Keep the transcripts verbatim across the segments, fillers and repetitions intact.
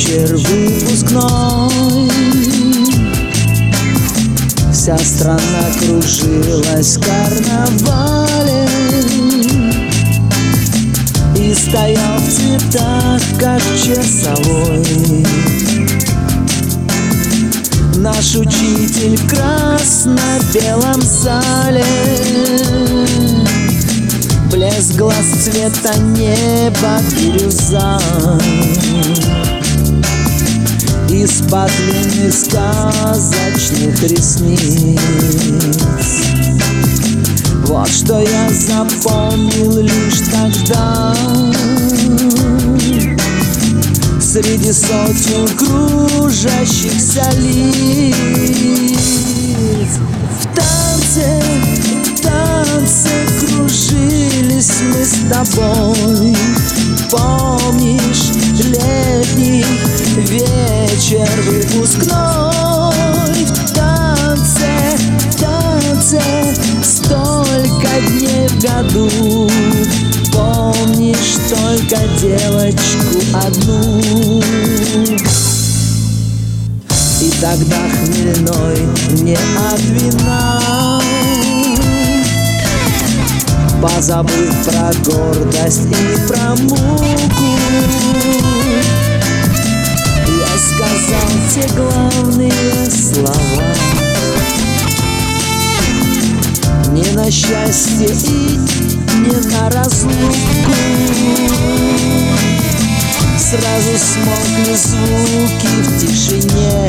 вечер выпускной. Вся страна кружилась в карнавале и стоял в цветах, как часовой, наш учитель в красно-белом зале. Блеск глаз цвета неба бирюза, из-под длинных сказочных ресниц. Вот что я запомнил лишь тогда, среди сотен кружащихся лиц. В танце, в танце кружились мы с тобой. Помнишь летний вечер выпускной? В танце, в танце столько дней в году. Помнишь только девочку одну? И тогда хмельной не от вина, позабыв про гордость и про муку, я сказал те главные слова: не на счастье и не на разлуку. Сразу смолкли звуки в тишине,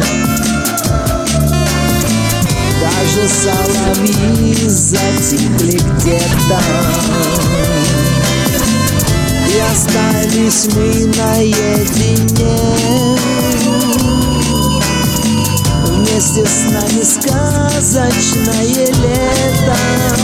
даже соловьи затихли где-то, и остались мы наедине. Вместе с нами сказочное лето.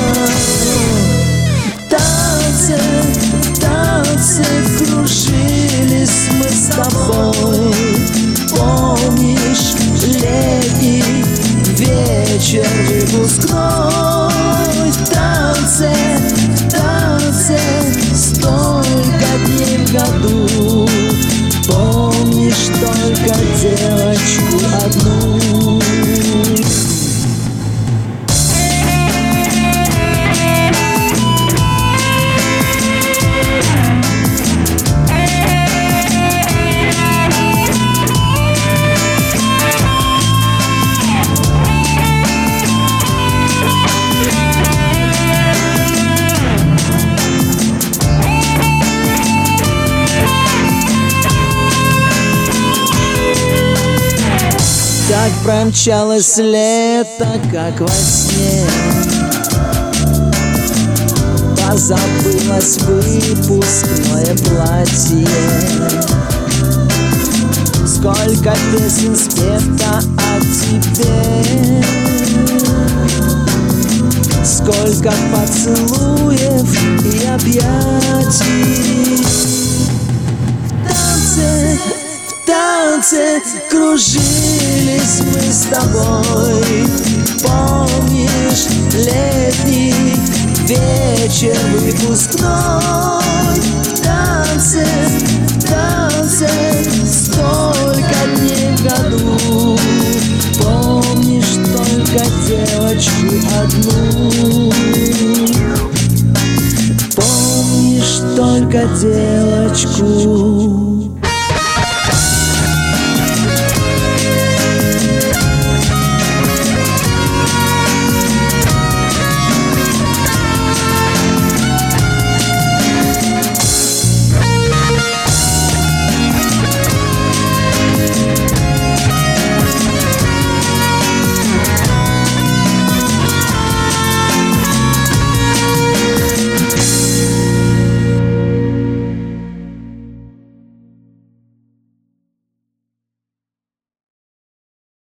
Танцы, танцы кружились мы с тобой. Помнишь летний вечер выпускной? В танце, в танце столько дней в году. Помнишь только девочку одну? Так промчалось лето, как во сне. Позабылось выпускное платье. Сколько песен спето о тебе, сколько поцелуев и объятий. Танцы, танцы кружились мы с тобой. Помнишь летний вечер выпускной? В танце, в танце столько дней в году. Помнишь только девочку одну? Помнишь только девочку